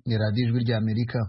ni radiyo ijwi ry'Amerika.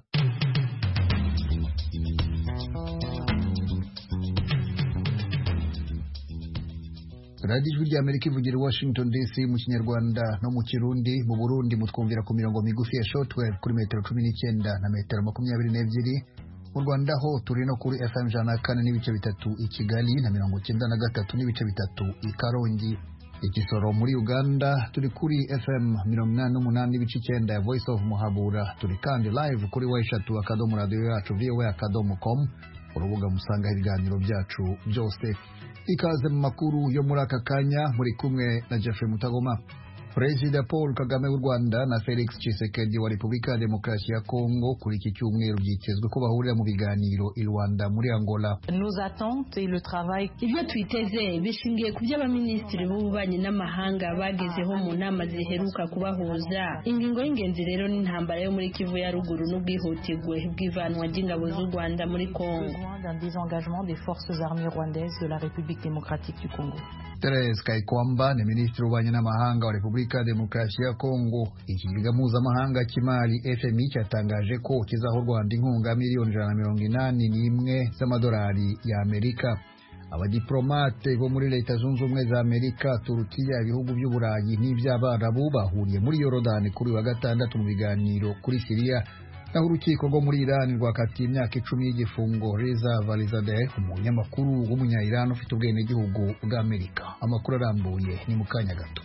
radiyo ijwi ry'Amerika ivugira i Washington DC mu Kinyarwanda no mu Kirundi. Mu Burundi mutwumvira ku mirongo migufi ya shortwave kuri metero 19 na metero 22. Mu Rwanda ho turi no kuri FM 104 n'ibice bitatu i Kigali na 93 n'ibice bitatu i Karongi. Ikisoro muri Uganda turi kuri FM 88 n'ibice 9 ya Voice of Muhabura. Turi kandi live kuri Waishatu akadomo radio yacu voa.com, urubuga musanga ibiganiro byacu byose. Ikaze mu makuru yo muri aka kanya, muri kumwe na Jeffrey Mutagoma. Perezida Paul Kagame w'u Rwanda na Felix Tshisekedi wa Repubulika ya Demokarasi ya Kongo kuri iki cyumweru byitezwe ko bahurira mu biganiro i Rwanda muri Angola. Nos attentes et le travail ibyo twiteze bishingiye ku by'abaminisitiri b'ububanyi n'amahanga bagezeho mu nama ziheruka kubahuza. Ingingo y'ingenzi rero n'intambara yo muri Kivu ya ruguru n'ubwihutirwe bw'ivanwa ry'ingabo z'u Rwanda muri Kongo. D'un désengagement des forces armées rwandaises de la République démocratique du Congo. Therese Kayikwamba ni minisitiri w'ububanyi n'amahanga wa Repubulika ya Demokarasi ya Kongo. Ikigega mpuzamahanga cy'imari FMI cyatangaje ko kizaha u Rwanda inkunga miliyoni 181 z'amadolari ya Amerika. Abadiplomate bo muri Leta Zunze Ubumwe za Amerika, Turukiya, ibihugu by'Uburayi n'iby'Abarabu bahuriye muri Yorodani kuri wa gatandatu mu biganiro kuri Syria. Naho urukiko rwo muri Iran rwakatiye imyaka 10 y'igifungo Reza Valizadeh, umunyamakuru w'umunya-Iran ufite ubwenegihugu bw'Amerika. Amakuru arambuye ni mu kanya gato.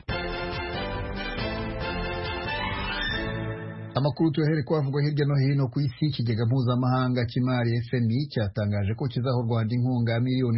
Amakuru tuyahere kwavugwa hirya no hino ku isi. Ikigega mpuzamahanga cy'imari FMI cyatangaje ko kizaha u Rwanda inkunga ya miliyoni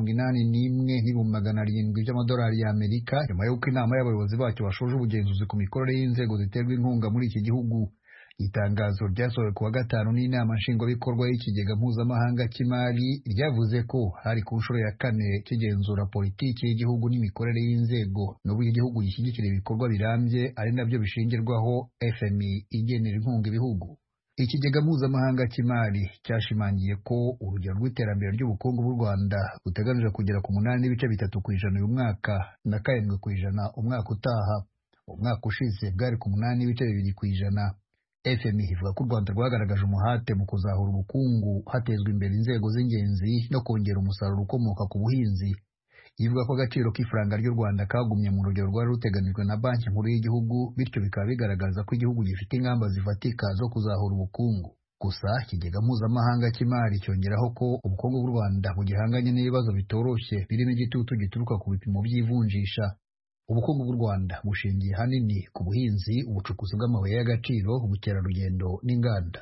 181,700 by'amadolari ya Amerika nyuma y'uko inama y'abayobozi bacyo bashoje ubugenzuzi ku mikorere y'inzego ziterwa inkunga muri iki gihugu. Itangazo ryasohowe kuwa gatanu n'inama nshingwabikorwa y'ikigega mpuzamahanga cy'imari ryavuze ko hari ku nshuro ya 4 kigenzura politiki y'igihugu n'imikorere y'inzego n'uburyo igihugu gishyigikira ibikorwa birambye, ari nabyo bishingirwaho FMI igenera inkunga ibihugu. Ikigega mpuzamahanga cy'imari cyashimangiye ko urugero rw'iterambere ry'ubukungu bw'u Rwanda buteganijwe kugera ku 8.3% uyu mwaka na 7% umwaka utaha. Umwaka ushize bwari ku 8.2%. FMI ivuga ko u Rwanda rwagaragaje umuhate mu kuzahura ubukungu hatezwa imbere inzego z'ingenzi no kongera umusaruro ukomoka ku buhinzi. Ivuga ko agaciro k'ifaranga ry'u Rwanda kagumye mu rugero rwari ruteganijwe na Banki Nkuru y'Igihugu, bityo bikaba bigaragaza ko igihugu gifite ingamba zifatika zo kuzahura ubukungu. Gusa ikigega mpuzamahanga cy'imari cyongeraho ko ubukungu bw'u Rwanda bugihanganye n'ibibazo bitoroshye birimo igitutu gituruka ku bipimo by'ivunjisha. Ubukungu bw'u Rwanda bushingiye hanini ku buhinzi, ubucukuzi bw'amabuye y'agaciro, ubukerarugendo n'inganda.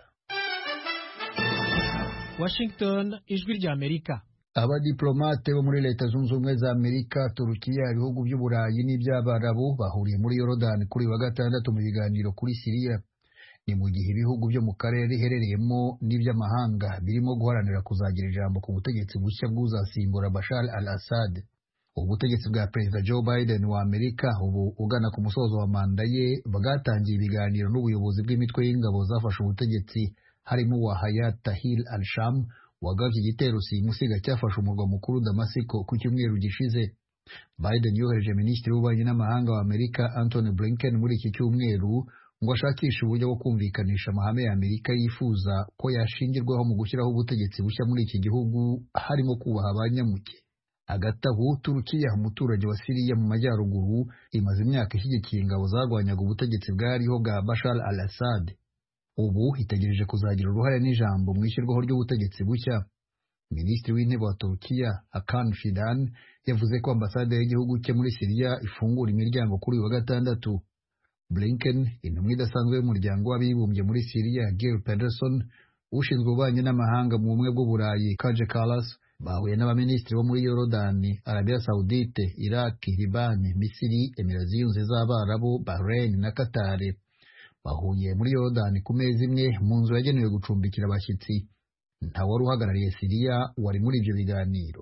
Washington, ijwi ry'Amerika. Abadiplomate bo muri Leta Zunze Ubumwe za Amerika, Turukiya, ibihugu by'Uburayi n'iby'Abarabu bahuriye muri Yorodani kuri wa gatandatu mu biganiro kuri Syria. Ni mu gihe ibihugu byo mu karere iherereyemo n'iby'amahanga birimo guharanira kuzagira ijambo ku butegetsi bushya bw'uzasimbura Bashar al-Assad. Ubutegetsi bwa Perezida Joe Biden wa Amerika ubu ugana ku musozo wa manda ye bwatangiye ibiganiro n'ubuyobozi bw'imitwe y'ingabo zafashe ubutegetsi, harimo wa Hayat Tahrir al-Sham wagavye igitero simusiga cyafashe umurwa mukuru Damasiko ku cyumweru gishize. Biden yohereje minisitiri w'ububanyi n'amahanga wa Amerika Antony Blinken muri iki cyumweru ngo ashakishe uburyo bwo kumvikanisha amahame ya Amerika yifuza ko yashingirwaho mu gushyiraho ubutegetsi bushya muri iki gihugu, harimo kubaha abanyamuke. Agatabu Turukiya, umuturage wa Syria mu majyaruguru, imaze imyaka ishyigikiye ingabo zarwanyaga ubutegetsi bwariho bwa Bashar al-Assad. Ubu itegereje kuzagira uruhare n'ijambo mu ishyirwaho ry'ubutegetsi bushya. Minisitiri w'intebe wa Turukiya Hakan Fidan yavuze ko ambasade y'igihugu cye muri Syria ifungura imiryango kuri wa gatandatu. Blinken, intumwa idasanzwe y'umuryango w'abibumbye muri Syria Geir Pedersen, ushinzwe ububanyi n'amahanga mu bumwe bw'Uburayi Kaja Kallas, bahuye n'abaminisitiri bo muri Yorodani, Arabia Saudite, Iraq, Liban, Misiri, Emirates Zunze z'Abarabu, Bahrain na Qatar. Bahuye muri Yorodani ku mezi imwe mu nzu yagenewe gucumbikira abashyitsi. Nta wari uhagarariye Syria wari muri ibyo biganiro.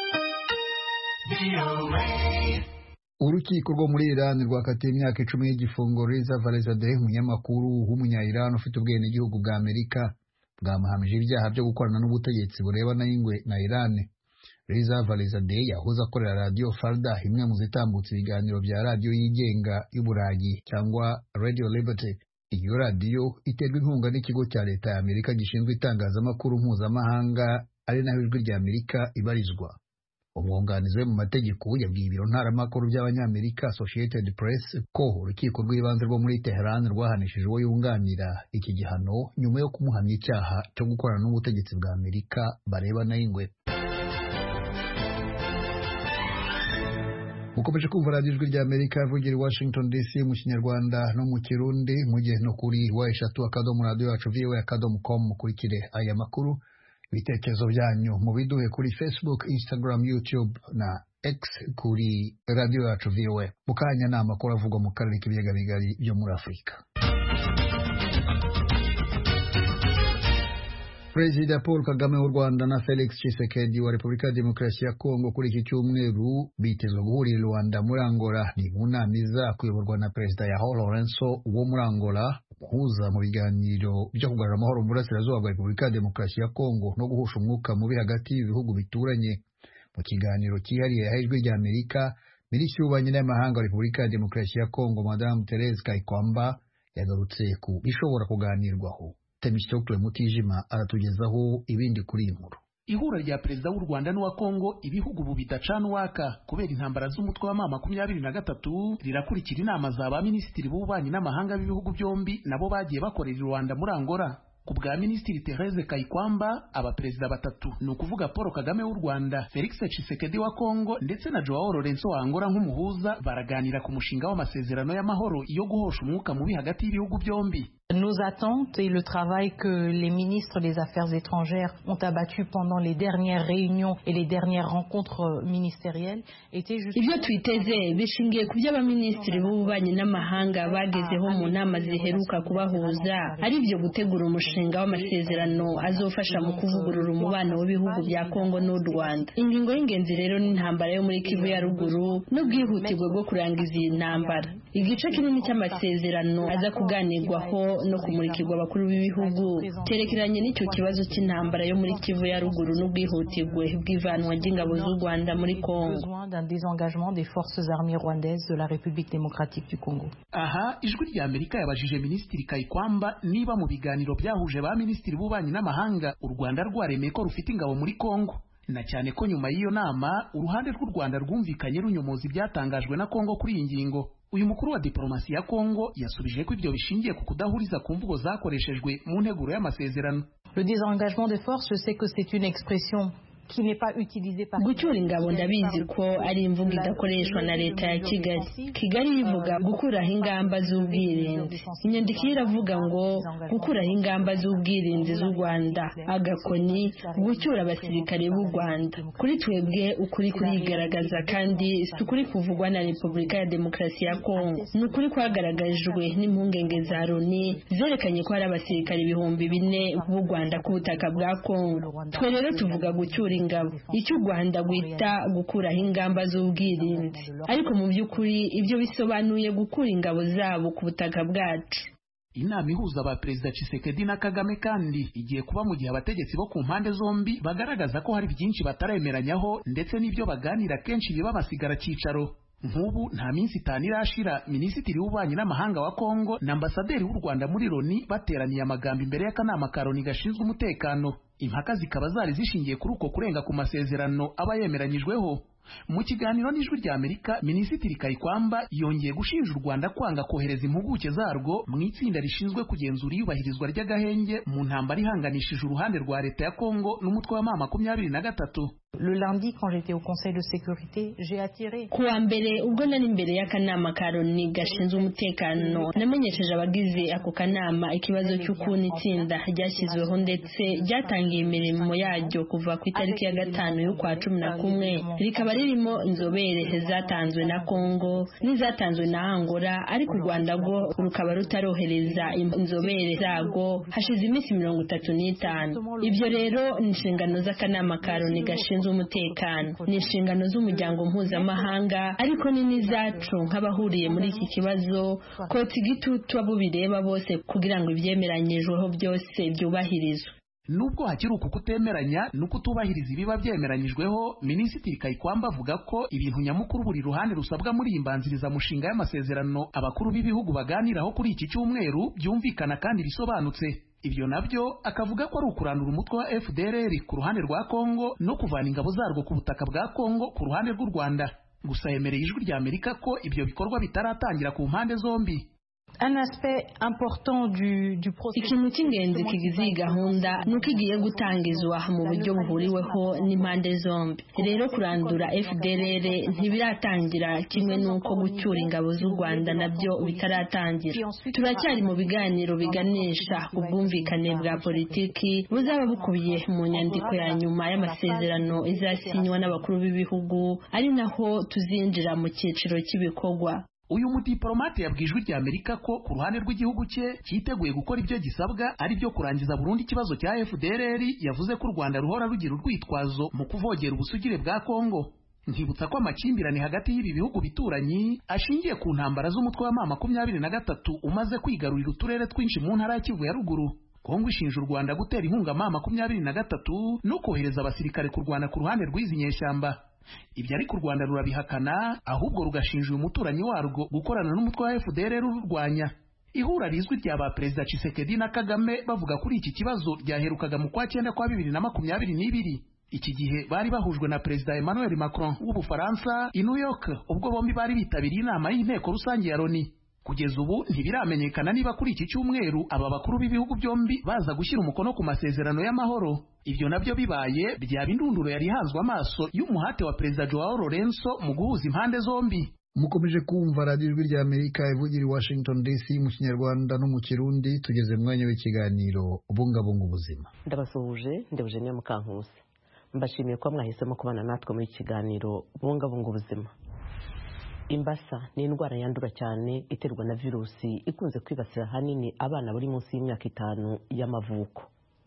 Urukiko rwo muri Iran rwakatiye imyaka 10 y'igifungo Reza Valizadeh, umunyamakuru w'umunya-Iran ufite ubwenegihugu bwa Amerika, bwamuhamije ibyaha byo gukorana n'ubutegetsi burebana n'ingwe na Iran. Reza Valizadeh yahoze akorera Radio Farda, imwe mu zitambutse ibiganiro bya radio yigenga y'Uburayi cyangwa Radio Liberty. iyo radiyo iterwa inkunga n'ikigo cya leta ya Amerika gishinzwe itangazamakuru mpuzamahanga ari naho ijwi rya Amerika ibarizwa. Umwunganizi we mu mategeko yabwiye ibiro ntaramakuru by'abanyamerika Associated Press ko urukiko rw'ibanze rwo muri Tehran rwahanishije uwo yunganira iki gihano nyuma yo kumuhamya icyaha cyo gukorana n'ubutegetsi bwa Amerika barebana y'ingwe. Mukomeje kumva radiyo ijwi rya Amerika ivugira i Washington DC mu Kinyarwanda no mu Kirundi, mujye no kuri wa3.radio.voa.com mukurikire aya makuru. Ibitekerezo byanyu mu biduhe kuri Facebook, Instagram, YouTube na X kuri Radio Yacu VOA. Mukanya ni amakuru avugwa mu karere k'ibiyaga bigari byo muri Afurika. Perezida Paul Kagame w'u Rwanda na Felix Tshisekedi wa Repubulika ya Demokarasi ya Kongo kuri iki cyumweru bitezwe guhurira i Rwanda muri Angola. Ni mu nama izakuyoborwa na Perezida João Lourenço wo muri Angola, guhuza mu biganiro byo kugarura amahoro mu burasirazuba bwa Repubulika ya Demokarasi ya Kongo no guhusha umwuka mubi hagati y'ibihugu bituranye. Mu kiganiro cyihariye yahaye ijwi rya Amerika, Minisitiri w'Ububanyi n'Amahanga wa Repubulika ya Demokarasi ya Kongo Madame Thérèse Kayikwamba yagarutse ku bishobora kuganirwaho. Temistokle Mutijima aratugezaho ibindi kuri iyi nkuru. Ihura rya Perezida w'u Rwanda n'uwa Kongo, ibihugu ubu bidacana uwaka kubera intambara z'umutwe wa M23 rirakurikira inama za ba Minisitiri b'Ububanyi n'Amahanga b'ibihugu byombi nabo bagiye bakorera i Rwanda muri Angola. Ku bwa Minisitiri Thérèse Kayikwamba, abaperezida batatu ni ukuvuga Paul Kagame w'u Rwanda, Felix Tshisekedi wa Kongo ndetse na João Lourenço wa Angola nk'umuhuza baraganira ku mushinga w'amasezerano y'amahoro yo guhosha umwuka mubi hagati y'ibihugu byombi. Nos attentes et le travail que les ministres des Affaires étrangères ont abattu pendant les dernières réunions et les dernières rencontres ministérielles étaient justement... Ibyo twiteze bishingiye ku by'abaminisitiri b'ububanyi n'amahanga bagezeho mu nama ziheruka kubahuza, ari byo gutegura umushinga w'amasezerano azofasha mu kuvugurura umubano w'ibihugu bya Kongo n'u Rwanda. Ingingo y'ingenzi rero ni intambara yo muri Kivu ya ruguru n'ubwihutirwe bwo kurangiza iyi ntambara. Igice kinini cy'amasezerano aza kuganirwaho no kumurikirwa abakuru b'ibihugu cyerekeranye n'icyo kibazo cy'intambara yo muri Kivu ya ruguru n'ubwihutirwe bw'ivanwa ry'ingabo z'u Rwanda muri Kongo. D'un désengagement des forces armées rwandaises de la République démocratique du Congo. Aha ijwi rya Amerika yabajije Minisitiri Kayikwamba niba mu biganiro byahuje ba Minisitiri b'Ububanyi n'Amahanga u Rwanda rwaremeye ko rufite ingabo muri Kongo, na cyane ko nyuma y'iyo nama uruhande rw'u Rwanda rwumvikanye runyomoza ibyatangajwe na Kongo kuri iyi ngingo. Uyu mukuru wa diplomasi ya Kongo yasubije ko ibyo bishingiye ku kudahuriza ku mvugo zakoreshejwe mu nteguro y'amasezerano. Le désengagement des forces, je sais que c'est une expression qui n'est pas utilisée par... Gucyura ingabo ndabizi ko ari imvugo idakoreshwa na leta ya Kigali. Kigali ivuga gukuraho ingamba z'ubwirinzi. Inyandiko iravuga ngo gukuraho ingamba z'ubwirinzi z'u Rwanda, agakoni gucyura abasirikare b'u Rwanda. Kuri twebwe ukuri kurigaragaza kandi si ukuri kuvugwa na Repubulika ya Demokarasi ya Kongo. Ni ukuri kwagaragajwe n'impungenge za Loni zerekanye ko hari abasirikare 4,000 b'u Rwanda ku butaka bwa Kongo. Twe rero tuvuga gucyura ingabo, icyo u Rwanda gwita gukuraho ingamba z'ubwirinzi, ariko mu by'ukuri ibyo bisobanuye gukura ingabo zabo ku butaka bwacu. Inama ihuza ba Perezida Tshisekedi na Kagame kandi igiye kuba mu gihe abategetsi bo ku mpande zombi bagaragaza ko hari byinshi bataremeranyaho ndetse n'ibyo baganira kenshi biba basigara cyicaro. Nk'ubu nta minsi 5 irashira Minisitiri w'Ububanyi n'Amahanga wa Kongo na Ambasaderi w'u Rwanda muri Loni bateraniye amagambo imbere y'akanama ka Loni gashinzwe umutekano. Impaka zikaba zari zishingiye kuri uko kurenga ku masezerano aba yemeranyijweho. Mu kiganiro n'ijwi rya Amerika, Minisitiri Kayikwamba yongeye gushinja u Rwanda kwanga kohereza impuguke zarwo mu itsinda rishinzwe kugenzura iyubahirizwa ry'agahenge mu ntambara ihanganishije uruhande rwa leta ya Kongo n'umutwe wa M23. Le lundi, quand j'étais au Conseil de sécurité, j'ai attiré... Kuwa mbere ubwo nari imbere y'akanama ka Loni gashinzwe umutekano, namenyesheje abagize ako kanama ikibazo cy'ukuntu itsinda ryashyizweho ndetse ryatangiye imirimo yaryo kuva ku itariki ya 5 y'ukwa 11, rikaba ririmo inzobere zatanzwe na Kongo n'izatanzwe na Angola, ariko u Rwanda rwo rukaba rutarohereza inzobere zarwo hashize iminsi 35. Ibyo rero ni inshingano z'akanama ka Loni gashinzwe umutekano, ni inshingano z'umuryango mpuzamahanga, ariko ni n'izacu nk'abahuriye muri iki kibazo kotsa igitutu abo bireba bose kugira ngo ibyemeranyijweho byose byubahirizwe. Nubwo hakiri uku kutemeranya no kutubahiriza ibiba byemeranyijweho, Minisitiri Kayikwamba avuga ko ibintu nyamukuru buri ruhande rusabwa muri iyi mbanzirizamushinga y'amasezerano abakuru b'ibihugu baganiraho kuri iki cyumweru byumvikana kandi bisobanutse. Ibyo nabyo akavuga ko ari ukurandura umutwe wa FDLR ku ruhande rwa Kongo no kuvana ingabo zarwo ku butaka bwa Kongo ku ruhande rw'u Rwanda. Gusa yemereye Ijwi rya Amerika ko ibyo bikorwa bitaratangira ku mpande zombi. Un aspect important du processus. Ikintu cy'ingenzi kigize iyi gahunda nuko igiye gutangizwa mu buryo buhuriweho n'impande zombi. Rero kurandura FDLR ntibiratangira, kimwe nuko gucyura ingabo z'u Rwanda nabyo bitaratangira. Turacyari mu biganiro biganisha ku bwumvikane bwa politiki buzaba bukubiye mu nyandiko ya nyuma y'amasezerano izasinywa n'abakuru b'ibihugu, ari naho tuzinjira mu cyiciro cy'ibikorwa. Uyu mudiplomate yabwiye Ijwi rya Amerika ko ku ruhande rw'igihugu cye cyiteguye gukora ibyo gisabwa, ari byo kurangiza burundu ikibazo cya FDLR. Yavuze ko u Rwanda ruhora rugira urwitwazo mu kuvogera ubusugire bwa Kongo. Nkibutsa ko amakimbirane hagati y'ibi bihugu bituranyi ashingiye ku ntambara z'umutwe wa M23 umaze kwigarurira uturere twinshi mu ntara ya Kivu ya ruguru. Kongo ishinja u Rwanda gutera inkunga M23 no kohereza abasirikare kurwana ku ruhande rw'izi nyeshyamba. Ibyo ariko u Rwanda rurabihakana, ahubwo rugashinja uyu muturanyi warwo gukorana n'umutwe wa FDLR rurwanya. Ihura rizwi rya ba Perezida Tshisekedi na Kagame bavuga kuri iki kibazo ryaherukaga mu kwa 9 kwa 2022. Iki gihe bari bahujwe na Perezida Emmanuel Macron w'Ubufaransa i New York, ubwo bombi bari bitabiriye inama y'inteko rusange ya Loni. Kugeza ubu ntibiramenyekana niba kuri iki cyumweru aba bakuru b'ibihugu byombi baza gushyira umukono ku masezerano y'amahoro. Ibyo nabyo bibaye byaba indunduro yari hanzwe amaso y'umuhate wa Perezida Joao Lourenço mu guhuza impande zombi. Mukomeje kumva radiyo Ijwi rya Amerika ivugira i Washington DC mu Kinyarwanda no mu Kirundi. Tugeze mu mwanya w'ikiganiro Bungabunga ubuzima. Ndabasuhuje, ndebuje niyo Mukankusi. Mbashimiye ko mwahisemo kubana natwe muri kiganiro Bungabunga ubuzima. Imbasa ni indwara yandura cyane iterwa na virusi ikunze kwibasira hanini abana bari munsi y'imyaka 5 y'amavuko.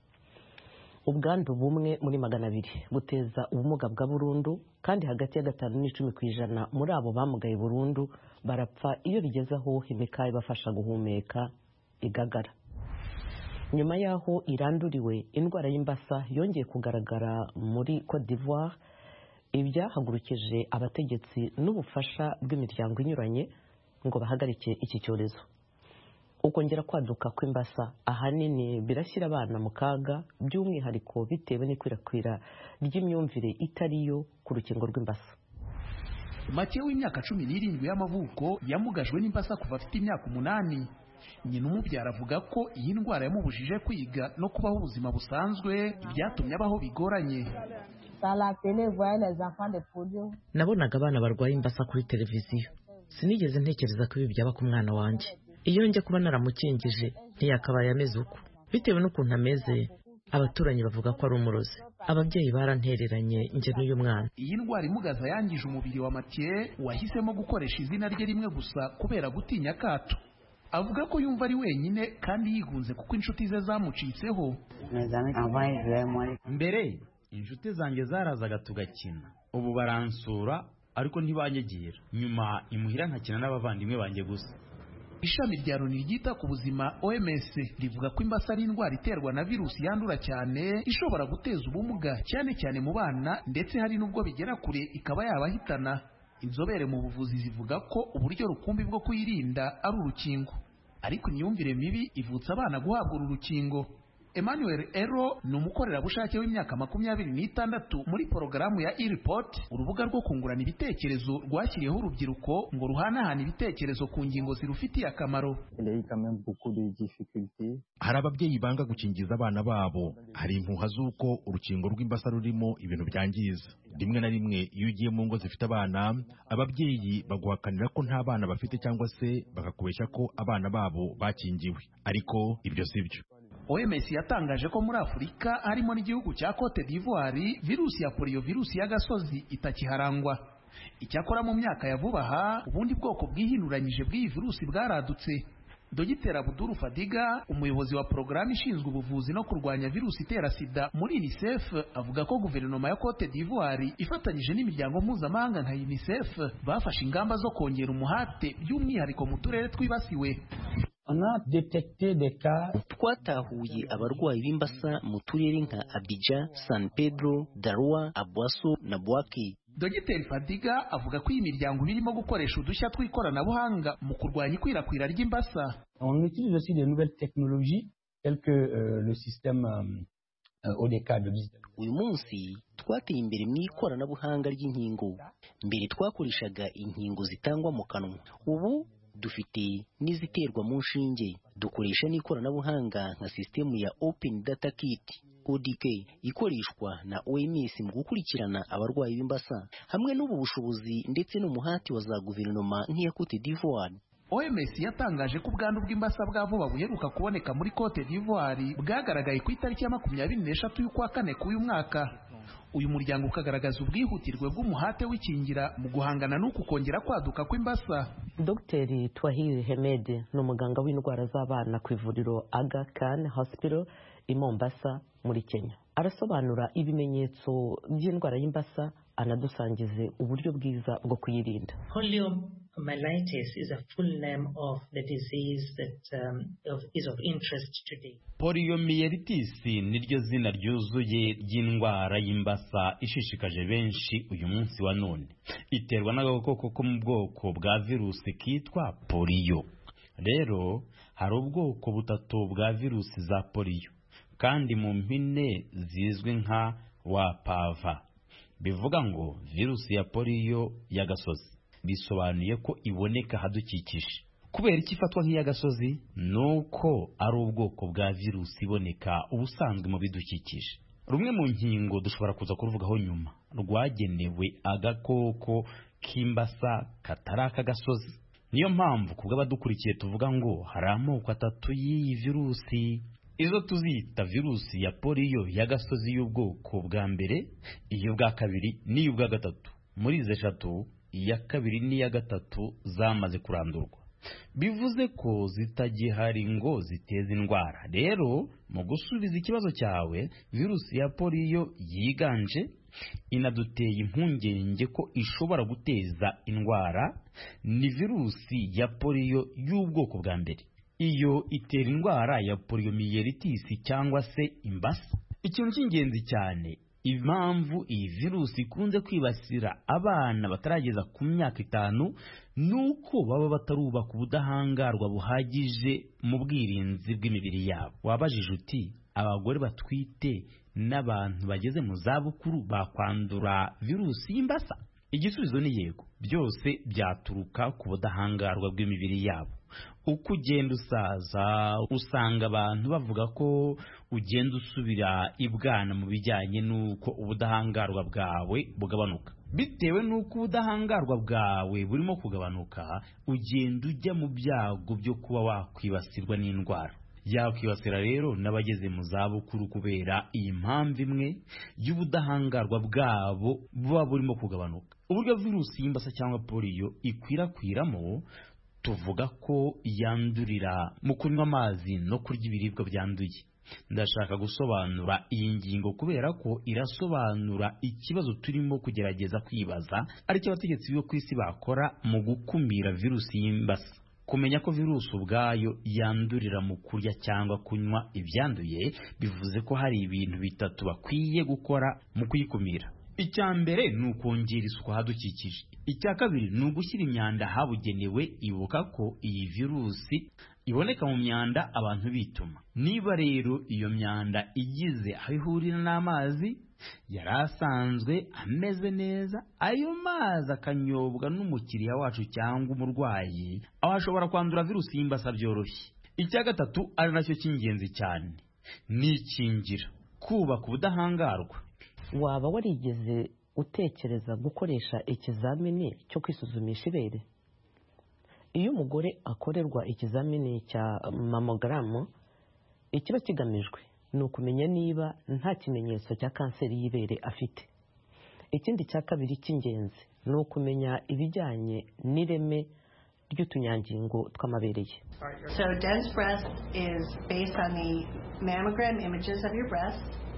Ubwandu bumwe muri 200 buteza ubumuga bwa burundu, kandi hagati ya 5 n'10% muri abo bamugaye burundu barapfa iyo bigezeho imikaya ibafasha guhumeka igagara. Nyuma yaho iranduriwe, indwara y'imbasa yongeye kugaragara muri Côte d'Ivoire. Ibyahagurukije abategetsi n'ubufasha bw'imiryango inyuranye ngo bahagarike iki cyorezo. Ukongera kwaduka kw'imbasa ahanini birashyira abana mu kaga, by'umwihariko bitewe n'ikwirakwira ry'imyumvire itariyo ku rukingo rw'imbasa. Make w'imyaka 17 y'amavuko yamugajwe n'imbasa kuva afite imyaka 8. Nyina umubyara avuga ko iyi ndwara yamubujije kwiga no kubaho ubuzima busanzwe, byatumye abaho bigoranye. Nabonaga abana barwaye imbasa kuri televiziyo. Sinigeze ntekereza ko ibi byaba ku mwana wanjye. Iyo njye kuba naramukingije ntiyakabaye ameze uko. Bitewe n'ukuntu ameze, abaturanyi bavuga ko ari umurozi. Ababyeyi barantereranye njye n'uyu mwana. Iyi ndwara imugaza yangije umubiri wa Mathieu, wahisemo gukoresha izina rye rimwe gusa kubera gutinya akato. Avuga ko yumva ari wenyine kandi yigunze kuko inshuti ze zamucitseho. Mbere inshuti zanjye zarazaga tugakina, ubu baransura ariko ntibanyegira. Nyuma imuhira nkakina n'abavandimwe banjye gusa. Ishami rya Loni ryita ku buzima OMS rivuga ko imbasa ari indwara iterwa na virusi yandura cyane, ishobora guteza ubumuga cyane cyane mu bana, ndetse hari n'ubwo bigera kure ikaba yabahitana. Inzobere mu buvuzi zivuga ko uburyo rukumbi bwo kuyirinda ari urukingo, ariko imyumvire mibi ivutsa abana guhabwa uru rukingo. Emmanuel Ero ni umukorerabushake w'imyaka 26 muri porogaramu ya e-report, urubuga rwo kungurana ibitekerezo rwashyiriyeho urubyiruko ngo ruhanahane ibitekerezo ku ngingo zirufitiye akamaro. Hari ababyeyi banga gukingiza abana babo. Hari impuha z'uko urukingo rw'imbasa rurimo ibintu byangiza. Rimwe na rimwe iyo ugiye mu ngo zifite abana, ababyeyi baguhakanira ko nta bana bafite cyangwa se bakakubeshya ko abana babo bakingiwe, ariko ibyo sibyo. OMS yatangaje ko muri Afurika harimo n'igihugu cya Côte d'Ivoire virusi ya poliovirusi y'agasozi itakiharangwa. Icyakora mu myaka ya vuba aha ubundi bwoko bwihinduranyije bw'iyi virusi bwaradutse. Dr. Abdul Fadiga, umuyobozi wa porogaramu ishinzwe ubuvuzi no kurwanya virusi itera sida muri UNICEF, avuga ko guverinoma ya Côte d'Ivoire ifatanyije n'imiryango mpuzamahanga nka UNICEF bafashe ingamba zo kongera umuhate by'umwihariko mu turere twibasiwe. twatahuye abarwayi b'imbasa mu turere nka Abidjan, San Pedro, Darua, Abwaso na Bouaké. Dogiteri Fadiga avuga ko iyi miryango irimo gukoresha udushya tw'ikoranabuhanga mu kurwanya ikwirakwira ry'imbasa. On utilise aussi de nouvelles technologies telles que le système ODK de visite. Uyu munsi twateye imbere mu ikoranabuhanga ry'inkingo. Mbere twakoreshaga inkingo zitangwa mu kanwa. Ubu dufite n'iziterwa mu nshinge. Dukoresha n'ikoranabuhanga nka system ya Open Data Kit ODK ikoreshwa na OMS mu gukurikirana abarwayi b'imbasa, hamwe n'ubu bushobozi ndetse n'umuhati wa za guverinoma nk'iya Cote d'Ivoire. OMS yatangaje ko ubwandu bw'imbasa bwa vuba buheruka kuboneka muri Cote d'Ivoire bwagaragaye ku itariki ya 23 y'ukwa kane k'uyu mwaka. Uyu muryango ukagaragaza ubwihutirwe bw'umuhate w'ikingira mu guhangana n'uku kongera kwaduka kw'imbasa. Dr. Twahir Hemed ni umuganga w'indwara z'abana ku ivuriro Aga Khan Hospital i Mombasa muri Kenya. Arasobanura ibimenyetso by'indwara y'imbasa, anadusangize uburyo bwiza bwo kuyirinda. Poliomyelitis is a full name of the disease that is of interest today. Poliomyelitis niryo zina ryuzuye ry'indwara y'imbasa ishishikaje benshi uyu munsi wa none. Iterwa n'agakoko ko mu bwoko bwa virusi kitwa polio. Rero hari ubwoko butatu bwa virusi za polio, kandi mu mpine zizwi nka wapava. Bivuga ngo virusi ya polio y'agasozi. Bisobanuye ko iboneka hadukikije. Kubera iki ifatwa nk'iy'agasozi? Nuko ari ubwoko bwa virusi iboneka ubusanzwe mu bidukikije. Rumwe mu nkingo dushobora kuza kuruvugaho nyuma rwagenewe agakoko k'imbasa katari ak'agasozi. Niyo mpamvu kubw'abadukurikiye tuvuga ngo hari amoko atatu y'iyi virusi. Izo tuzita virusi ya polio y'agasozi y'ubwoko bwa mbere, iy'ubwa kabiri n'iy'ubwa gatatu. Muri izi eshatu, iya kabiri n'iya gatatu zamaze kurandurwa. Bivuze ko zitagihari ngo ziteze indwara. Rero mu gusubiza ikibazo cyawe, virusi ya polio yiganje inaduteye impungenge ko ishobora guteza indwara. Ni virusi ya polio y'ubwoko bwa mbere. Iyo itera indwara ya poliomyelitis cyangwa se imbasa. Ikintu cy'ingenzi cyane, impamvu iyi virusi ikunze kwibasira abana batarageza ku myaka 5 nuko baba batarubaka ubudahangarwa buhagije mu bwirinzi bw'imibiri yabo. Wabajije uti abagore batwite n'abantu bageze mu zabukuru bakwandura virusi y'imbasa? Igisubizo ni yego. Byose byaturuka ku budahangarwa bw'imibiri yabo. Uko ugenda usaza usanga abantu bavuga ko ugenda usubira ibwana mu bijyanye n'uko ubudahangarwa bwawe bugabanuka. Bitewe n'uko ubudahangarwa bwawe burimo kugabanuka, ugenda ujya mu byago byo kuba wakwibasirwa n'indwara. Yakwibasira rero n'abageze mu zabukuru kubera iyi mpamvu imwe y'ubudahangarwa bwabo buba burimo kugabanuka. Uburyo virusi y'imbasa cyangwa polio ikwirakwiramo, tuvuga ko yandurira mu kunywa amazi no kurya ibiribwa byanduye. Ndashaka gusobanura iyi ngingo kubera ko irasobanura ikibazo turimo kugerageza kwibaza, aricyo abategetsi bo ku isi bakora mu gukumira virusi y'imbasa. Kumenya ko virusi ubwayo yandurira mu kurya cyangwa kunywa ibyanduye, bivuze ko hari ibintu bitatu bakwiye gukora mu kuyikumira. Icya mbere ni ukongera isuku ahadukikije. Icya kabiri ni ugushyira imyanda habugenewe. Ibuka ko iyi virusi iboneka mu myanda abantu bituma. Niba rero iyo myanda igize aho ihurira n'amazi yari asanzwe ameze neza, ayo mazi akanyobwa n'umukiriya wacu cyangwa umurwayi, aho ashobora kwandura virusi y'imbasa byoroshye. Icya gatatu ari nacyo cy'ingenzi cyane ni ikingira, kubaka ubudahangarwa. Waba warigeze utekereza gukoresha ikizamini cyo kwisuzumisha ibere? Iyo umugore akorerwa ikizamini cya mamogaramu, ikiba kigamijwe ni ukumenya niba nta kimenyetso cya kanseri y'ibere afite. Ikindi cya kabiri cy'ingenzi ni ukumenya ibijyanye n'ireme ry'utunyangingo tw'amabere ye. So dense breast is based on the mammogram images of your breast.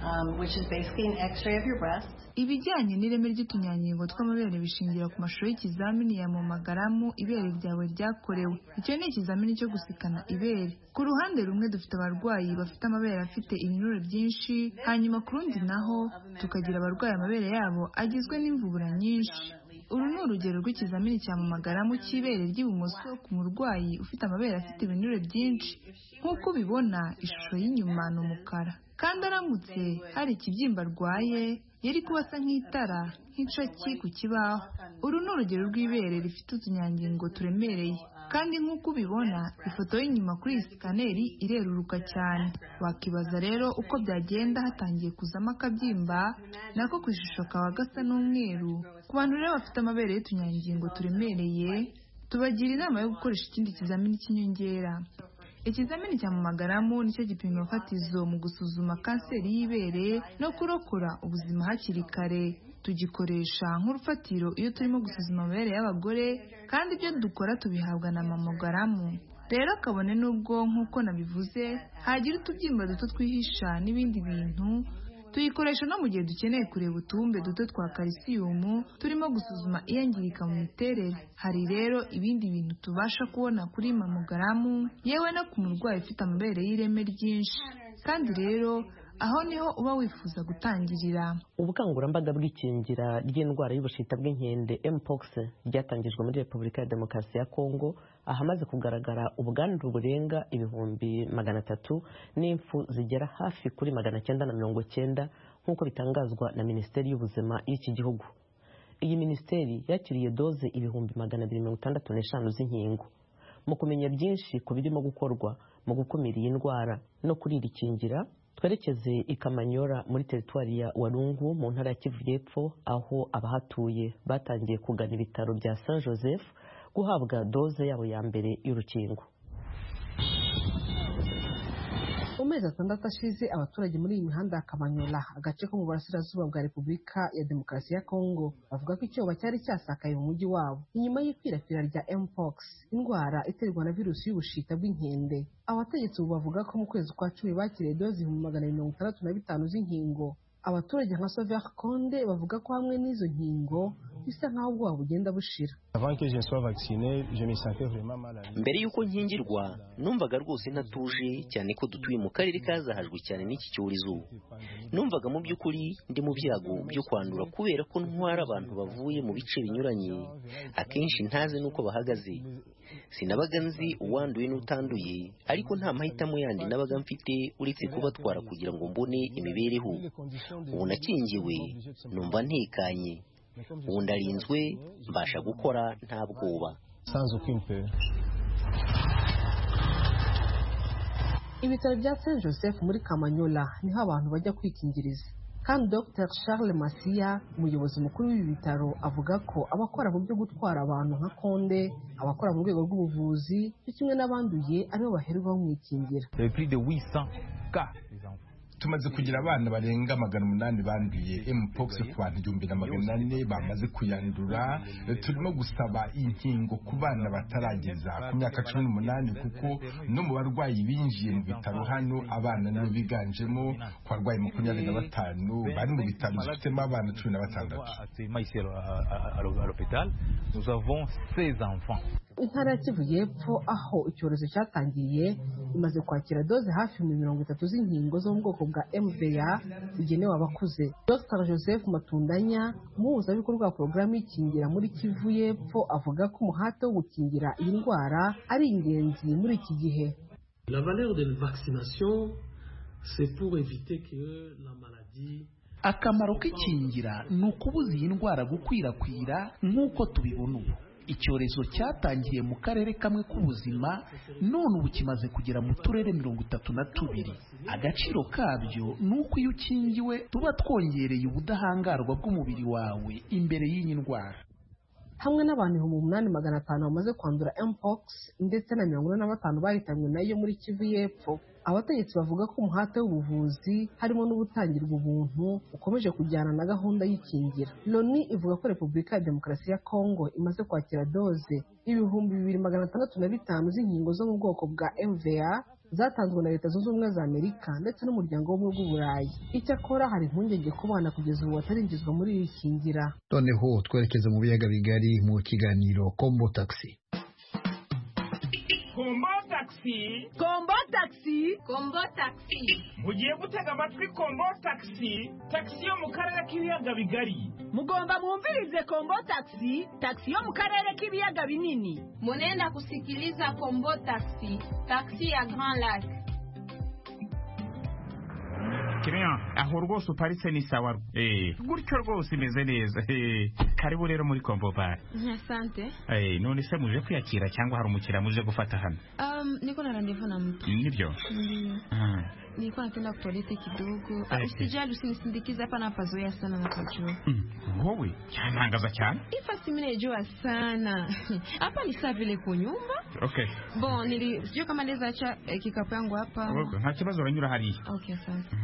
which is basically an x-ray of your breast. Ibijyanye n'ireme ry'utunyangingo tw'amabere bishingira ku mashusho y'ikizamini ya mamogaramu ibere ryawe ryakorewe. Icyo ni ikizamini cyo gusikana ibere. Ku ruhande rumwe dufite abarwayi bafite amabere afite ibinure byinshi, hanyuma ku rundi naho tukagira abarwayi amabere yabo agizwe n'imvubura nyinshi. Uru ni urugero rw'ikizamini cya mamogaramu cy'ibere ry'ibumoso ku murwayi ufite amabere afite ibinure byinshi. Nk'uko ubibona, ishusho y'inyuma ni umukara, kandi aramutse hari ikibyimba arwaye yari kuba asa nk'itara, nk'icaki ku kibaho. Uru ni urugero rw'ibere rifite utunyangingo turemereye, kandi nk'uko ubibona, ifoto y'inyuma kuri iyi sikaneri ireruruka cyane. Wakibaza rero uko byagenda hatangiye kuzamo akabyimba, nako ku ishusho kaba gasa n'umweru. Ku bantu rero bafite amabere y'utunyangingo turemereye, tubagira inama yo gukoresha ikindi kizamini cy'inyongera. Ikizamini cya mamogaramu nicyo gipimo fatizo mu gusuzuma kanseri y'ibere no kurokora ubuzima hakiri kare. Tugikoresha nk'urufatiro iyo turimo gusuzuma amabere y'abagore, kandi ibyo dukora tubihabwa na mamogaramu. Rero kabone n'ubwo nk'uko nabivuze hagira utubyimba duto twihisha n'ibindi bintu, tuyikoresha no mu gihe dukeneye kureba utubumbe duto twa kalisiyumu turimo gusuzuma iyangirika mu miterere. Hari rero ibindi bintu tubasha kubona kuri mamogaramu, yewe no ku murwayi ufite amabere y'ireme ryinshi. Kandi rero aho niho uba wifuza gutangirira. Ubukangurambaga bw'ikingira ry'indwara y'ubushita bw'inkende mpox ryatangijwe muri Repubulika ya Demokarasi ya Kongo, ahamaze kugaragara ubwandu burenga 300,000 n'impfu zigera hafi kuri 990 nk'uko bitangazwa na Minisiteri y'Ubuzima y'iki gihugu. Iyi minisiteri yakiriye doze 265 z'inkingo. Mu kumenya byinshi ku birimo gukorwa mu gukumira iyi ndwara no kuririkingira, twerekeze i Kamanyola muri teritwari ya Walungu mu ntara ya Kivu y'Epfo, aho abahatuye batangiye kugana ibitaro bya Saint Joseph guhabwa doze yabo ya mbere y'urukingo. Mu mezi 6 ashize, abaturage muri iyi mihanda ya Kamanyola, agace ko mu burasirazuba bwa Repubulika ya Demokarasi ya Kongo, bavuga ko icyoba cyari cyasakaye mu mujyi wabo inyuma y'ikwirakwira rya mpox, indwara iterwa na virusi y'ubushita bw'inkende. Abategetsi ubu bavuga ko mu kwezi kwa 10 bakiriye doze 265 z'inkingo. Abaturage nka Sauveur Konde bavuga ko hamwe n'izo nkingo bisa nkaho ubwoba bugenda bushira. Mbere y'uko nkingirwa numvaga rwose ntatuje, cyane ko dutuye mu karere kazahajwe cyane n'iki cyorezo. Numvaga mu by'ukuri ndi mu byago byo kwandura kubera ko ntwara abantu bavuye mu bice binyuranye, akenshi ntazi n'uko bahagaze. Sinabaga nzi uwanduye n'utanduye, ariko nta mahitamo yandi nabaga mfite uretse kubatwara kugira ngo mbone imibereho. Ubu nakingiwe numva ntekanye, ubu ndarinzwe, mbasha gukora nta bwoba. Ibitaro bya Saint Joseph muri Kamanyola niho abantu bajya kwikingiriza, kandi Dr Charles Masiya, umuyobozi mukuru w'ibi bitaro, avuga ko abakora mu byo gutwara abantu nka Konde, abakora mu rwego rw'ubuvuzi cyo kimwe n'abanduye aribo baherwaho mwikingira. Tumaze kugira abana barenga 800 banduye mpox ku bantu 1400 bamaze kuyandura. Turimo gusaba inkingo ku bana batarageza ku myaka 18, kuko no mu barwayi binjiye mu bitaro hano abana nibo biganjemo. Ku barwayi 25 bari mu bitaro dufitemo abana 16. Nous avons 16 enfants. Intara ya Kivu y'Epfo, aho icyorezo cyatangiriye, imaze kwakira doze hafi 30 z'inkingo zo mu bwoko bwa MVA zigenewe abakuze. Dr Joseph Matundanya, umuhuzabikorwa wa porogaramu y'ikingira muri Kivu y'Epfo, avuga ko umuhate wo gukingira iyi ndwara ari ingenzi muri iki gihe. La valeur de la vaccination, c'est pour éviter que la maladie. Akamaro k'ikingira ni ukubuza iyi ndwara gukwirakwira nk'uko tubibona ubu. Icyorezo cyatangiye mu karere kamwe k'ubuzima, none ubu kimaze kugera mu turere 32. Agaciro kabyo ni uko iyo ukingiwe tuba twongereye ubudahangarwa bw'umubiri wawe imbere y'iyi ndwara. Hamwe n'abantu 8,500 bamaze kwandura mpox ndetse na 45 bahitanywe nayo muri Kivu y'Epfo, abategetsi bavuga ko umuhate w'ubuvuzi harimo n'ubutangirwa ubuntu ukomeje kujyana na gahunda y'ikingira. Loni ivuga ko Repubulika ya Demokarasi ya Kongo imaze kwakira doze 2,605 z'inkingo zo mu bwoko bwa MVA zatanzwe na Leta Zunze Ubumwe za Amerika ndetse n'umuryango w'ubumwe bw'Uburayi. Icyakora hari impungenge ko abana kugeza ubu batarinjizwa muri iri kingira. Noneho twerekeza mu biyaga bigari mu kiganiro Kombo Taxi. Kombo Taxi. Kombo Taxi. Kombo Taxi. Mugiye gutega amatwi Kombo Taxi. Taxi yo mu karere k'ibiyaga bigari. Mugomba mwumvirize Kombo Taxi. Taxi yo mu karere k'ibiyaga binini. Munenda kusikiliza Kombo Taxi. Taxi ya Grand Lac. Kiriya aho rwose uparitse ni sawa gutyo rwose imeze neza karibu rero muri Kombo Bar. Asante. None se muje kwiyakira cyangwa hari umukiriya muje gufata hano? Niko na rendezvous na mtu. Nibyo. Nilikuwa nataka kutoalete kidogo. Usijali, usinisindikize hapa na pazoea sana na kujua. Wowe cyanangaza cyane. Ifasi mimi najua sana. Hapa ni saa vile kwa nyumba. Okay. Bon, sijui kama naweza acha kikapu yangu hapa. Nta kibazo uranyura hariya. Okay, asante.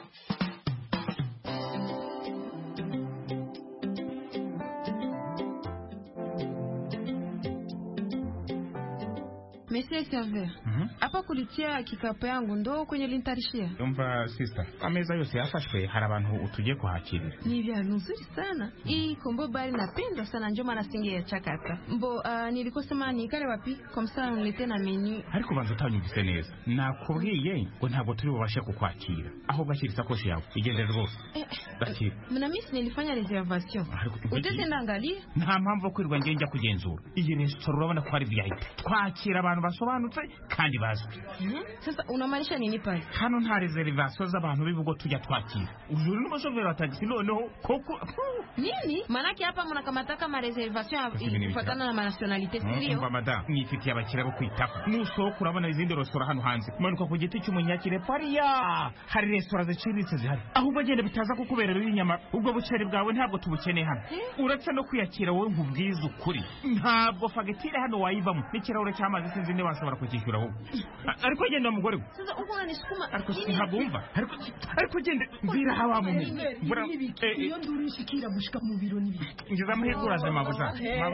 Monsieur serveur, hapa kulitia kikapu yangu ndo kwenye lintarishia. Umva sister, ameza yose yafashwe, hari abantu utugiye kuhakirira. Ni vya nzuri sana. Hii Kombo Bar napenda sana, njoo maana singe chakata. Mbo nilikosema nikale wapi? Komsa nilete na menu. Ariko banza utanyumvise neza. Nakubwiye ngo ntabwo turi bubashe kukwakira. Aho gashira isakoshi yawe igendere rwose. Bakira. Mna miss nilifanya reservation. Uteze ndangalia. Nta mpamvu kwirirwa ngiye njya kugenzura. Iyi restaurant urabona ko ari VIP. Twakira abantu basobanutse kandi bazwi. Sasa unamaanisha nini pale? Hano nta reservation z'abantu bivugo tujya twakira. Ujuru n'umushoferi wa taxi noneho koko. Nini? Manake hapa mnakamata kama reservation ifuatana na nationality sio? Umva madam, nifitiye abakira bo kwitaho. Nusohoka urabona izindi restaurant hano hanze. Manuka ku giti cy'umunyakire pariya. Hari restaurant ziciriritse zihari. Ahubwo agenda bitaza kukuberera inyama. Ubwo buceri bwawe ntabwo tubukeneye hano. Uretse no kwiyakira wowe nkubwiza ukuri. Ntabwo fagitire hano wayivamo. N'ikirahure cy'amazi sinzi ne wasabara kukishyura wowe. Ariko genda mugore we. Sasa uko unanisukuma. Ntabwo umva. Ariko genda mbira hawa mu. Iyo ndurishikira gushika mu biro nibi. Ngiza amahiguraje mabuza.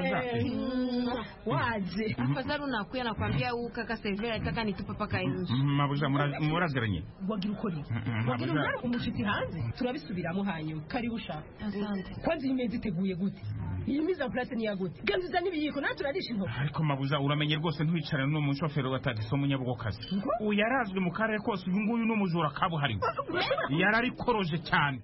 Waje. Afadhali unakuya na kwambia huyu kaka servera ataka nitupa paka nje. Mabuza muraziranye. Wagira ukori. Wagira umwana umushiti hanze. Turabisubiramo hanyuma. Kari ushaka. Asante. Kwanza imezi teguye gute? Iyi miza place ni yagote. Ganziza nibiyiko naturarisha intoki. Ariko mabuza uramenye rwose ntwicarana no mushoferi wa taxi umunyabugokazi. Uyarazwe mu karere kose uyu nguyu no mujura kabuhariwe. Yararikoroje cyane.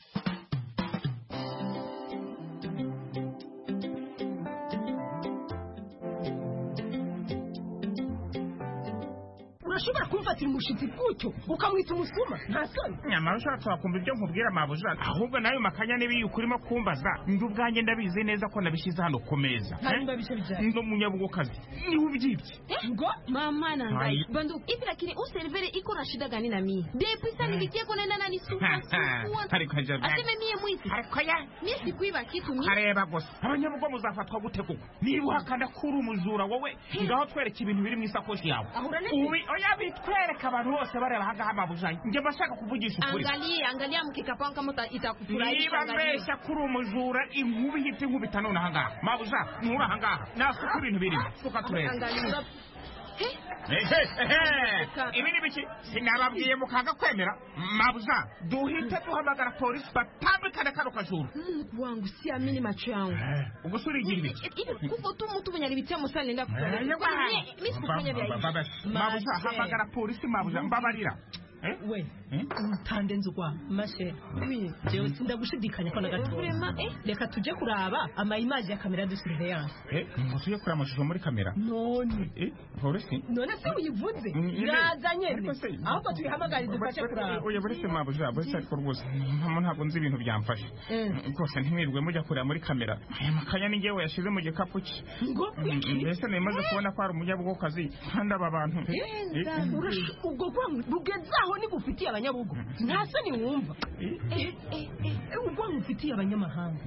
Urashobora kumfatira umushitsi gutyo ukamwita umusuma nta soni. Nyamara ushaka kumva ibyo nkubwira mabuza, ahubwo nayo makanya nibi ukurimo kumbaza ndi ubwanjye ndabizi neza ko nabishize hano ku meza. Ndo munyabugokazi ni ubyibye. Ngo mama na ngai bandu hivi, lakini uservere iko na shida gani na mimi? Depuis ça nilikia kunaenda na nisuka. Ariko jabe. Aseme mie mwisi. Ariko ya mie sikuiba kitu mimi. Areba gose. Abanyabugo muzafatwa gute kuko? Niba uhakanda kuri umujura wowe ngaho twereke ibintu biri mu isakoshi yawe. Ubi oya bitwereka abantu bose bareba hagaha mabuzanye. Nje bashaka kuvugisha ukuri. Angalia mkikapangu kama itakufurahisha. Niba mbesha kuri umujura inkubi hiti nkubita none ahangaha. Mabuza nkura ahangaha. Nasuka ibintu biri. Suka turebe. Ibi ni biki? Sinababwiye mukanga kwemera. Mabuza duhite duhamagara polisi batambikane kano kajuru. Wangu siamini macho yangu. Ugusurigira ibiki? Ibi kuko tu mtu mwenye alibitia musali nenda kutoa. Mimi sikufanya vya hivi. Mabuza hamagara polisi mabuza mbabarira. We utande nzugwa mashe jewe sindagushidikanya ko nagato reka tuje kuraba ama image ya kamera de surveillance tuje kuraba amashusho muri kamera none polisi none se uyivuze yazanye ahubwo tuyihamagara dufashe kuraba oya buri sema buja buri cyari ko rwose ntabwo nzi ibintu byamfashe rwose ntimwirwe mujya kureba muri kamera aya makanya ni ngewe yashize mu gikapu cye ngo mbese nemaze kubona ko ari umunyabugokazi kandi aba bantu ubwo bugezaho ni gufitiye abanyabugo nta soni wumva ubwo ngufitiye abanyamahanga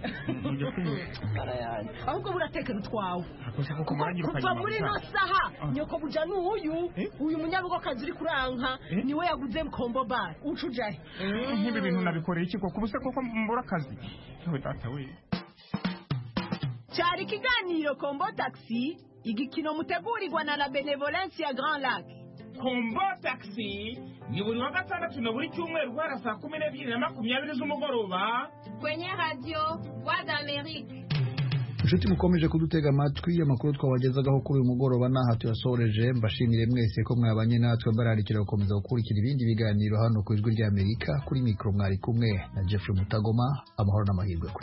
ahubwo buratekera utwawe kuva muri no saha nyoko buja n'uyu munyabugokazi uri kuranka niwe yaguze Kombo Bar ucujahe nk'ibi bintu nabikoreye iki koko ubuse koko mbura akazi yewe data we. Cyari ikiganiro Kombo Taxi, igikino mutegurirwa na la Benevolence ya Grand Lac. kombo taxi ni buri wa gatandatu na buri cyumweru guhera saa 12:20 z'umugoroba kwenye radio Voix d'Amérique. Inshuti mukomeje kudutega amatwi, amakuru twabagezagaho kuri uyu mugoroba n'aha tuyasoreje. Mbashimire mwese ko mwabanye natwe, mbararikira gukomeza gukurikira ibindi biganiro hano ku Ijwi ry'Amerika. Kuri mikoro mwari kumwe na Jeffrey Mutagoma. Amahoro n'amahirwe.